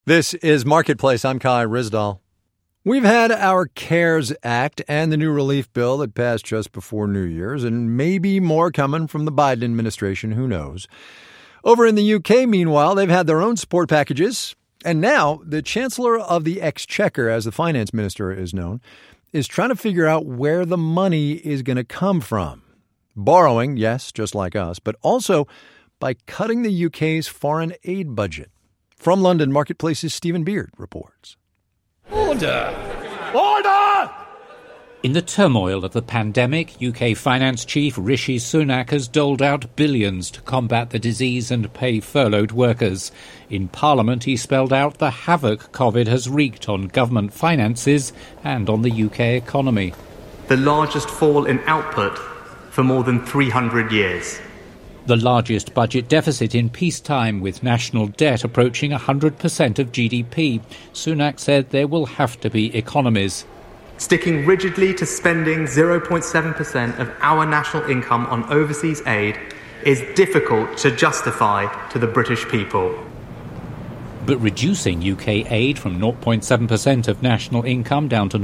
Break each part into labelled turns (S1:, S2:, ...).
S1: This is Marketplace. I'm Kai Rizdal. We've had our CARES Act and the new relief bill that passed just before New Year's, and maybe more coming from the Biden administration. Who knows? Over in the UK, meanwhile, they've had their own support packages. And now the Chancellor of the Exchequer, as the finance minister is known, is trying to figure out where the money is going to come from. Borrowing, yes, just like us, but also by cutting the UK's foreign aid budget. From London, Marketplace's Stephen Beard reports.
S2: Order! Order!
S3: In the turmoil of the pandemic, UK Finance Chief Rishi Sunak has doled out billions to combat the disease and pay furloughed workers. In Parliament, he spelled out the havoc COVID has wreaked on government finances and on the UK economy.
S4: The largest fall in output for more than 300 years.
S3: The largest budget deficit in peacetime, with national debt approaching 100% of GDP. Sunak said there will have to be economies.
S4: Sticking rigidly to spending 0.7% of our national income on overseas aid is difficult to justify to the British people.
S3: But reducing UK aid from 0.7% of national income down to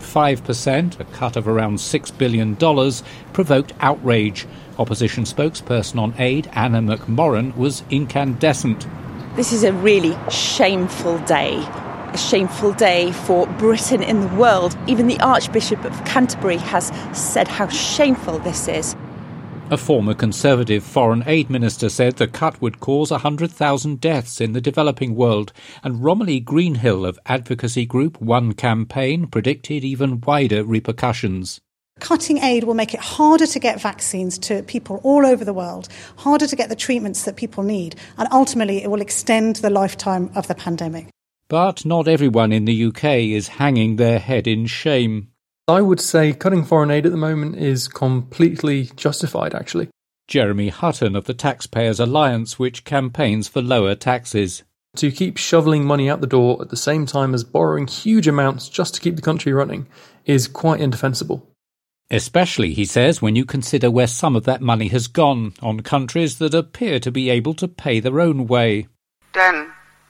S3: 0.5%, a cut of around $6 billion, provoked outrage. Opposition spokesperson on aid, Anna McMorran, was incandescent.
S5: This is a really shameful day. A shameful day for Britain in the world. Even the Archbishop of Canterbury has said how shameful this is.
S3: A former Conservative foreign aid minister said the cut would cause 100,000 deaths in the developing world, and Romilly Greenhill of advocacy group One Campaign predicted even wider repercussions.
S6: Cutting aid will make it harder to get vaccines to people all over the world, harder to get the treatments that people need, and ultimately it will extend the lifetime of the pandemic.
S3: But not everyone in the UK is hanging their head in shame.
S7: I would say cutting foreign aid at the moment is completely justified, actually.
S3: Jeremy Hutton of the Taxpayers Alliance, which campaigns for lower taxes.
S7: To keep shoveling money out the door at the same time as borrowing huge amounts just to keep the country running is quite indefensible.
S3: Especially, he says, when you consider where some of that money has gone, on countries that appear to be able to pay their own way.
S8: 10,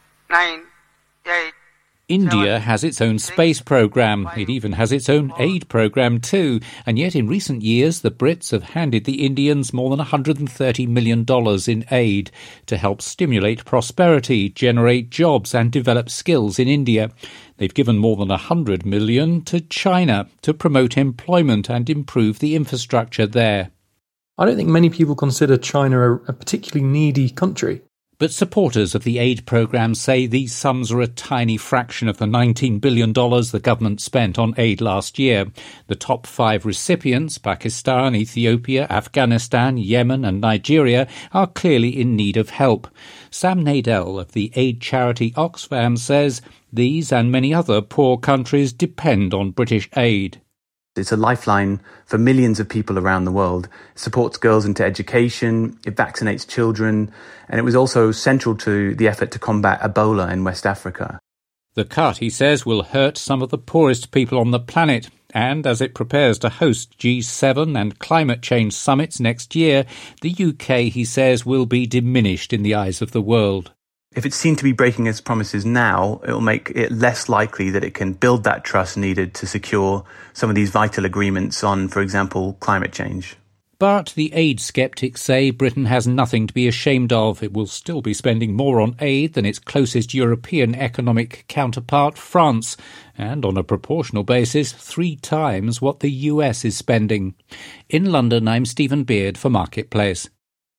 S8: 9, 8...
S3: India has its own space program. It even has its own aid program too. And yet in recent years, the Brits have handed the Indians more than $130 million in aid to help stimulate prosperity, generate jobs and develop skills in India. They've given more than $100 million to China to promote employment and improve the infrastructure there.
S7: I don't think many people consider China a particularly needy country.
S3: But supporters of the aid programme say these sums are a tiny fraction of the $19 billion the government spent on aid last year. The top 5 recipients, Pakistan, Ethiopia, Afghanistan, Yemen and Nigeria, are clearly in need of help. Sam Nadell of the aid charity Oxfam says these and many other poor countries depend on British aid.
S9: It's a lifeline for millions of people around the world. It supports girls into education, it vaccinates children, and it was also central to the effort to combat Ebola in West Africa.
S3: The cut, he says, will hurt some of the poorest people on the planet. And as it prepares to host G7 and climate change summits next year, the UK, he says, will be diminished in the eyes of the world.
S9: If it's seen to be breaking its promises now, it will make it less likely that it can build that trust needed to secure some of these vital agreements on, for example, climate change.
S3: But the aid skeptics say Britain has nothing to be ashamed of. It will still be spending more on aid than its closest European economic counterpart, France, and on a proportional basis, 3 times what the US is spending. In London, I'm Stephen Beard for Marketplace.